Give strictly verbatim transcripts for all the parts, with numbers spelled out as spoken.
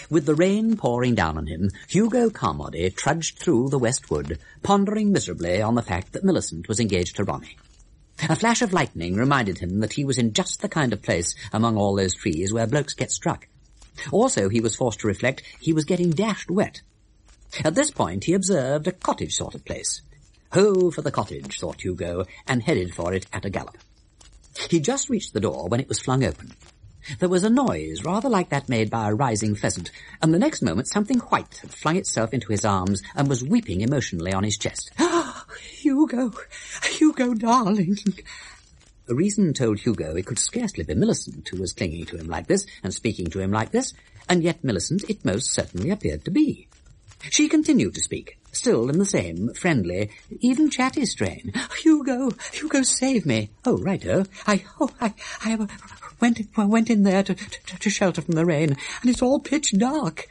With the rain pouring down on him, Hugo Carmody trudged through the West Wood, pondering miserably on the fact that Millicent was engaged to Ronnie. A flash of lightning reminded him that he was in just the kind of place among all those trees where blokes get struck. Also, he was forced to reflect he was getting dashed wet. At this point, he observed a cottage sort of place. Ho for the cottage, thought Hugo, and headed for it at a gallop. He just reached the door when it was flung open. There was a noise rather like that made by a rising pheasant, and the next moment something white had flung itself into his arms and was weeping emotionally on his chest. "Ah, Hugo! Hugo, darling!" The reason told Hugo it could scarcely be Millicent who was clinging to him like this and speaking to him like this, and yet Millicent it most certainly appeared to be. She continued to speak, still in the same friendly, even chatty strain. "Hugo, Hugo, save me!" "Oh, righto. I, oh, I, I went, went in there to, to, to shelter from the rain, and it's all pitch dark."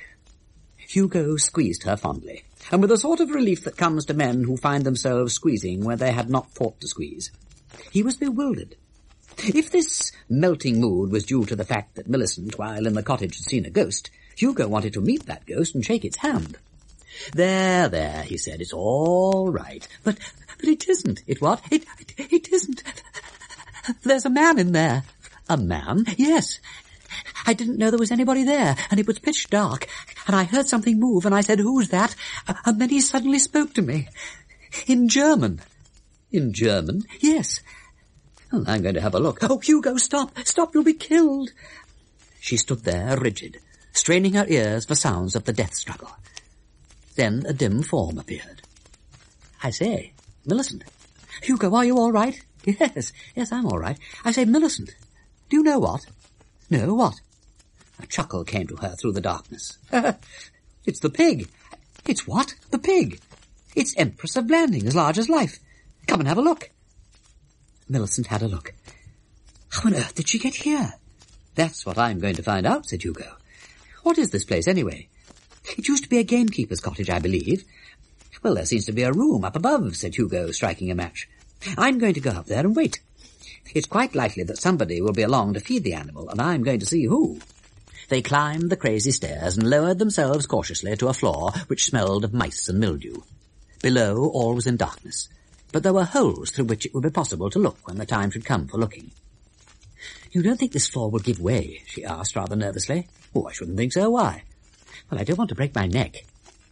Hugo squeezed her fondly, and with the sort of relief that comes to men who find themselves squeezing where they had not thought to squeeze. He was bewildered. If this melting mood was due to the fact that Millicent, while in the cottage, had seen a ghost, Hugo wanted to meet that ghost and shake its hand. "There, there," he said, "it's all right." But, but it isn't. It what? It, it, it isn't. There's a man in there. A man? Yes. I didn't know there was anybody there, and it was pitch dark, and I heard something move, and I said, "Who's that?" And then he suddenly spoke to me. In German. In German? Yes. Well, I'm going to have a look. "Oh, Hugo, stop! Stop, you'll be killed!" She stood there, rigid, straining her ears for sounds of the death struggle. Then a dim form appeared. "I say, Millicent." "Hugo, are you all right?" "Yes, yes, I'm all right. I say, Millicent, do you know what?" "No, what?" A chuckle came to her through the darkness. "It's the pig." "It's what?" "The pig. It's Empress of Blanding, as large as life. Come and have a look." Millicent had a look. "How on earth did she get here?" "That's what I'm going to find out," said Hugo. "What is this place, anyway?" "It used to be a gamekeeper's cottage, I believe." "Well, there seems to be a room up above," said Hugo, striking a match. "I'm going to go up there and wait. It's quite likely that somebody will be along to feed the animal, and I'm going to see who." They climbed the crazy stairs and lowered themselves cautiously to a floor which smelled of mice and mildew. Below, all was in darkness, but there were holes through which it would be possible to look when the time should come for looking. "You don't think this floor will give way?" she asked rather nervously. "Oh, I shouldn't think so. Why?" "Well, I don't want to break my neck."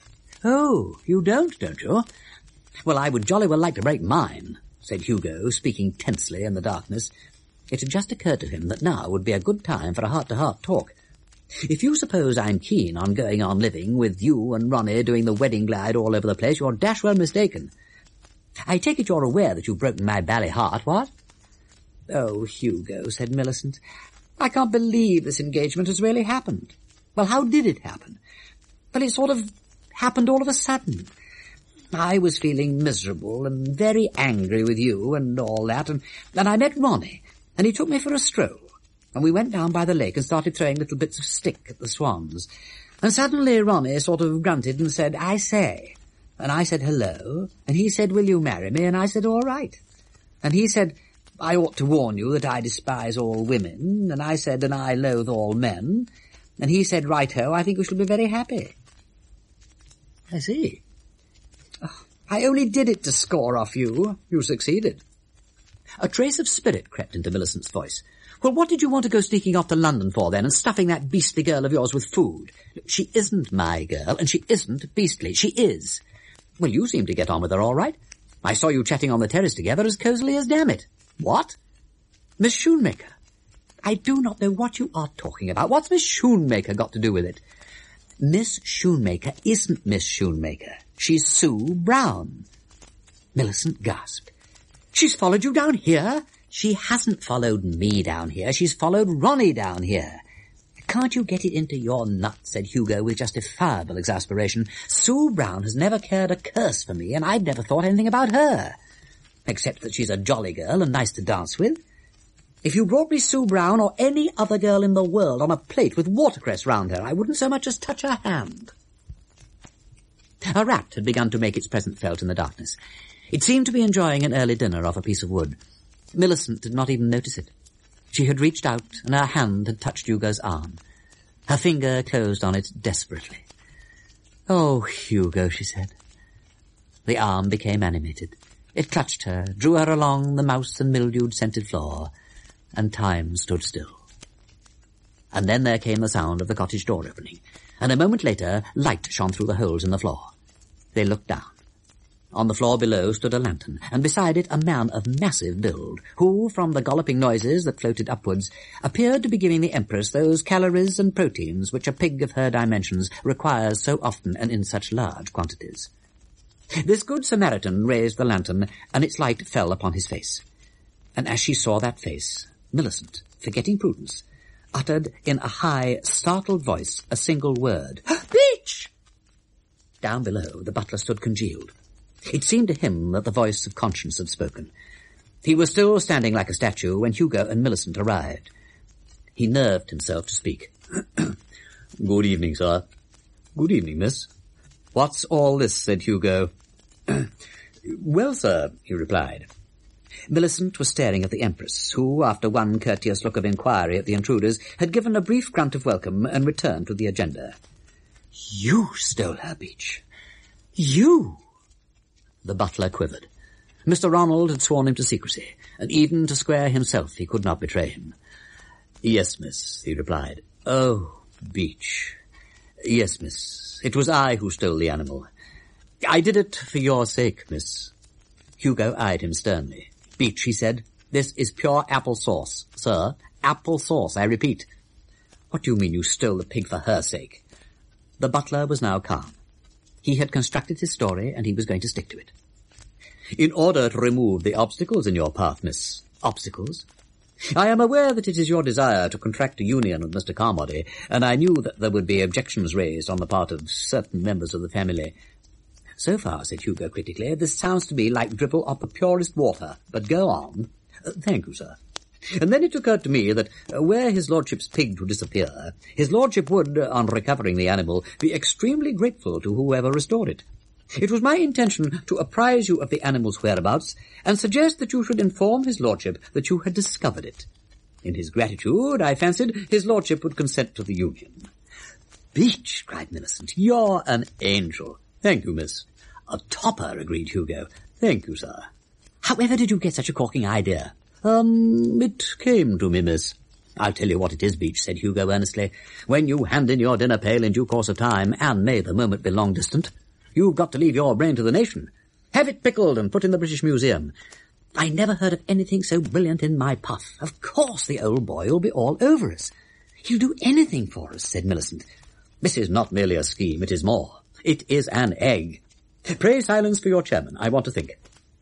"Oh, you don't, don't you?" "Well, I would jolly well like to break mine," said Hugo, speaking tensely in the darkness. It had just occurred to him that now would be a good time for a heart-to-heart talk. "If you suppose I'm keen on going on living with you and Ronnie doing the wedding glide all over the place, you're dash well mistaken. I take it you're aware that you've broken my bally heart, what?" "Oh, Hugo," said Millicent, "I can't believe this engagement has really happened." "Well, how did it happen?" "Well, it sort of happened all of a sudden. I was feeling miserable and very angry with you and all that, and, and I met Ronnie, and he took me for a stroll, and we went down by the lake and started throwing little bits of stick at the swans. And suddenly Ronnie sort of grunted and said, 'I say.' And I said, 'Hello,' and he said, 'Will you marry me?' And I said, 'All right.' And he said, 'I ought to warn you that I despise all women,' and I said, 'And I loathe all men.' And he said, 'Right-ho, I think we shall be very happy.'" "I see." Oh, "I only did it to score off you. You succeeded." A trace of spirit crept into Millicent's voice. "Well, what did you want to go sneaking off to London for, then, and stuffing that beastly girl of yours with food? She isn't my girl, and she isn't beastly. She is. Well, you seem to get on with her all right. I saw you chatting on the terrace together as cosily as damn it." "What?" "Miss Schoonmaker." "I do not know what you are talking about. What's Miss Schoonmaker got to do with it?" "Miss Schoonmaker isn't Miss Schoonmaker. She's Sue Brown." Millicent gasped. "She's followed you down here?" "She hasn't followed me down here. She's followed Ronnie down here." "Can't you get it into your nut?" said Hugo with justifiable exasperation. "Sue Brown has never cared a curse for me, and I've never thought anything about her, except that she's a jolly girl and nice to dance with. If you brought me Sue Brown or any other girl in the world on a plate with watercress round her, I wouldn't so much as touch her hand." A rat had begun to make its presence felt in the darkness. It seemed to be enjoying an early dinner off a piece of wood. Millicent did not even notice it. She had reached out, and her hand had touched Hugo's arm. Her finger closed on it desperately. "Oh, Hugo," she said. The arm became animated. It clutched her, drew her along the mouse and mildewed-scented floor, and time stood still. And then there came the sound of the cottage door opening, and a moment later light shone through the holes in the floor. They looked down. On the floor below stood a lantern, and beside it a man of massive build, who, from the golloping noises that floated upwards, appeared to be giving the Empress those calories and proteins which a pig of her dimensions requires so often and in such large quantities. This good Samaritan raised the lantern, and its light fell upon his face. And as she saw that face, Millicent, forgetting prudence, uttered in a high, startled voice a single word. "Beach!" Down below, the butler stood congealed. It seemed to him that the voice of conscience had spoken. He was still standing like a statue when Hugo and Millicent arrived. He nerved himself to speak. "Good evening, sir." "Good evening, miss." "What's all this?" said Hugo. "Well, sir," he replied. Millicent was staring at the Empress, who, after one courteous look of inquiry at the intruders, had given a brief grunt of welcome and returned to the agenda. "You stole her, Beach. You!" The butler quivered. Mister Ronald had sworn him to secrecy, and even to Square himself he could not betray him. "Yes, miss," he replied. "Oh, Beach. Yes, miss. It was I who stole the animal. I did it for your sake, miss." Hugo eyed him sternly. "Beach," he said, "this is pure apple sauce, sir. Apple sauce, I repeat." "What do you mean you stole the pig for her sake?" The butler was now calm. He had constructed his story, and he was going to stick to it. "In order to remove the obstacles in your path, miss." "Obstacles?" "I am aware that it is your desire to contract a union with Mister Carmody, and I knew that there would be objections raised on the part of certain members of the family." "So far," said Hugo critically, "this sounds to me like dribble of the purest water. But go on." Uh, "Thank you, sir. And then it occurred to me that, uh, were his lordship's pig to disappear, his lordship would, on recovering the animal, be extremely grateful to whoever restored it. It was my intention to apprise you of the animal's whereabouts, and suggest that you should inform his lordship that you had discovered it. In his gratitude, I fancied, his lordship would consent to the union." "Beach!" cried Millicent. "You're an angel." "Thank you, miss." "A topper," agreed Hugo. "Thank you, sir." "However did you get such a corking idea?" Um, it came to me, miss." "I'll tell you what it is, Beach," said Hugo earnestly. "When you hand in your dinner pail in due course of time, and may the moment be long distant, you've got to leave your brain to the nation. Have it pickled and put in the British Museum." "I never heard of anything so brilliant in my puff. Of course the old boy will be all over us." "He'll do anything for us," said Millicent. "This is not merely a scheme, it is more. It is an egg. Pray silence for your chairman. I want to think."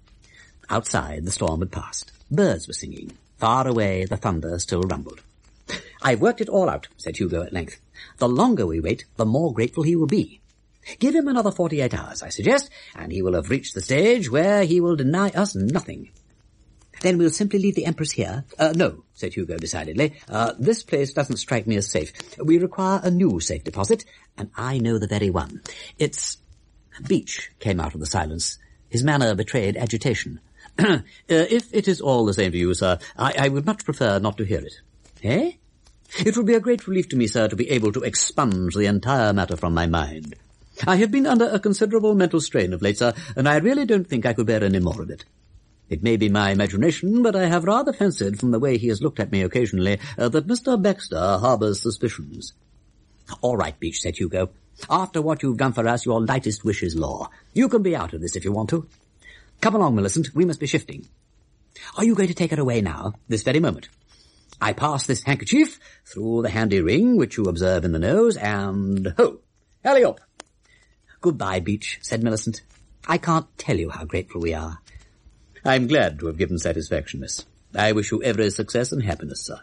Outside, the storm had passed. Birds were singing. Far away, the thunder still rumbled. "I've worked it all out," said Hugo at length. "The longer we wait, the more grateful he will be. Give him another forty-eight hours, I suggest, and he will have reached the stage where he will deny us nothing." "Then we'll simply leave the Empress here?" Uh, no, said Hugo decidedly. Uh, this place doesn't strike me as safe. We require a new safe deposit, and I know the very one. It's... Beach came out of the silence. His manner betrayed agitation. uh, "If it is all the same to you, sir, I, I would much prefer not to hear it." "Eh?" "It would be a great relief to me, sir, to be able to expunge the entire matter from my mind. I have been under a considerable mental strain of late, sir, and I really don't think I could bear any more of it. It may be my imagination, but I have rather fancied, from the way he has looked at me occasionally, uh, that Mister Baxter harbours suspicions." "All right, Beach," said Hugo. "After what you've done for us, your lightest wish is law. You can be out of this if you want to. Come along, Millicent, we must be shifting." "Are you going to take her away now?" "This very moment. I pass this handkerchief through the handy ring, which you observe in the nose, and ho! Alley up!" "Goodbye, Beach," said Millicent. "I can't tell you how grateful we are." "I'm glad to have given satisfaction, miss. I wish you every success and happiness, sir."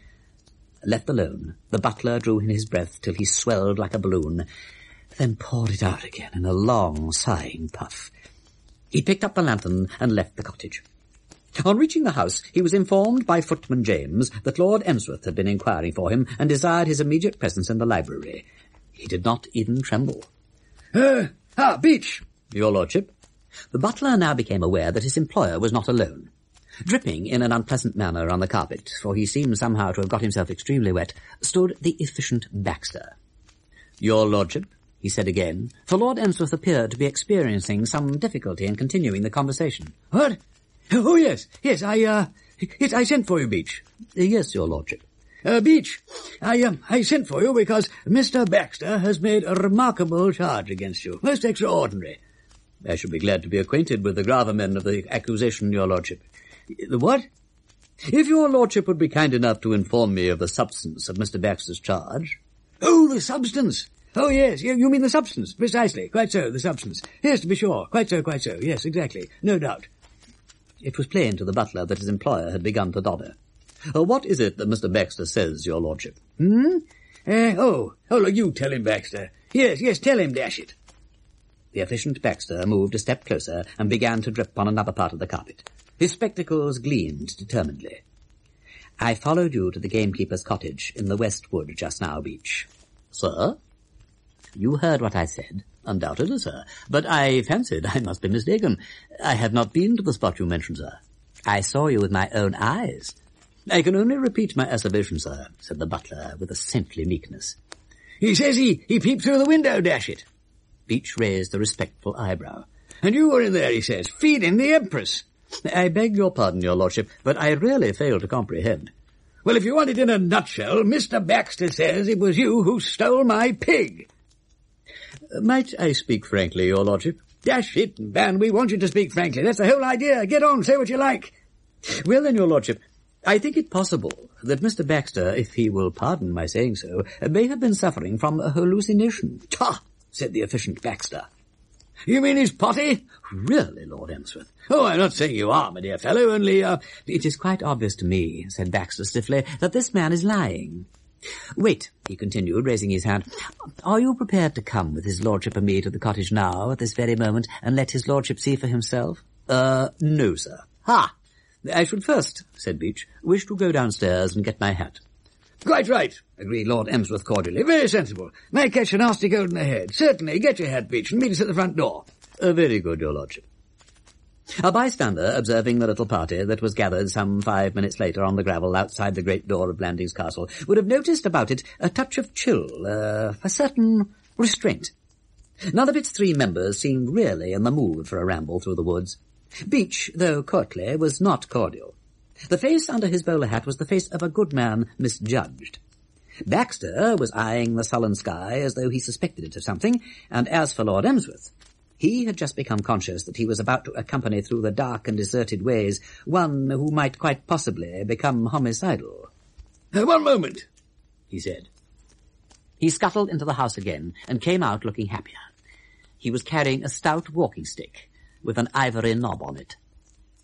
Left alone, the butler drew in his breath till he swelled like a balloon, then poured it out again in a long, sighing puff. He picked up the lantern and left the cottage. On reaching the house, he was informed by footman James that Lord Emsworth had been inquiring for him and desired his immediate presence in the library. He did not even tremble. Uh, ah, Beach!" "Your lordship?" The butler now became aware that his employer was not alone. Dripping in an unpleasant manner on the carpet, for he seemed somehow to have got himself extremely wet, stood the efficient Baxter. "Your lordship," he said again, for Lord Emsworth appeared to be experiencing some difficulty in continuing the conversation. "What? Oh, yes, yes, I, uh, yes, I sent for you, Beach." "Yes, your lordship." Uh, Beach, I, um, I sent for you because Mister Baxter has made a remarkable charge against you. Most extraordinary." "I should be glad to be acquainted with the gravamen of the accusation, your lordship." "The what?" "If your lordship would be kind enough to inform me of the substance of Mister Baxter's charge." "Oh, the substance. Oh, yes, you mean the substance. Precisely. Quite so, the substance. Yes, to be sure. Quite so, quite so. Yes, exactly. No doubt." It was plain to the butler that his employer had begun to dodder. Uh, what is it that Mister Baxter says, your lordship?" Hmm? Uh, oh, oh, look, you tell him, Baxter. Yes, yes, tell him, dash it." The efficient Baxter moved a step closer and began to drip on another part of the carpet. His spectacles gleamed determinedly. "I followed you to the gamekeeper's cottage in the West Wood just now, Beach." "Sir?" "You heard what I said." "Undoubtedly, sir. But I fancied I must be mistaken. I have not been to the spot you mentioned, sir." "I saw you with my own eyes." "I can only repeat my assertion, sir," said the butler with a saintly meekness. "He says he, he peeped through the window, dash it." Beach raised a respectful eyebrow. "And you were in there," he says, "feeding the Empress." "I beg your pardon, your lordship, but I really fail to comprehend." "Well, if you want it in a nutshell, Mister Baxter says it was you who stole my pig." "Might I speak frankly, your lordship?" "Dash it, man, we want you to speak frankly. That's the whole idea. Get on, say what you like." "Well then, your lordship, I think it possible that Mister Baxter, if he will pardon my saying so, may have been suffering from a hallucination." "Ta!" said the efficient Baxter. "You mean he's potty?" "Really, Lord Emsworth." "Oh, I'm not saying you are, my dear fellow, only, uh... "It is quite obvious to me," said Baxter stiffly, "that this man is lying. Wait," he continued, raising his hand. "Are you prepared to come with his lordship and me to the cottage now, at this very moment, and let his lordship see for himself?" Uh, no, sir." "Ha! I should first," said Beach, "wish to go downstairs and get my hat." "Quite right," agreed Lord Emsworth cordially. "Very sensible. May catch a nasty cold in the head. Certainly, get your hat, Beach, and meet us at the front door." Uh, very good, your lordship." A bystander, observing the little party that was gathered some five minutes later on the gravel outside the great door of Blandings Castle, would have noticed about it a touch of chill, uh, a certain restraint. None of its three members seemed really in the mood for a ramble through the woods. Beach, though courtly, was not cordial. The face under his bowler hat was the face of a good man misjudged. Baxter was eyeing the sullen sky as though he suspected it of something, and as for Lord Emsworth, he had just become conscious that he was about to accompany through the dark and deserted ways one who might quite possibly become homicidal. Uh, "One moment," he said. He scuttled into the house again and came out looking happier. He was carrying a stout walking stick with an ivory knob on it.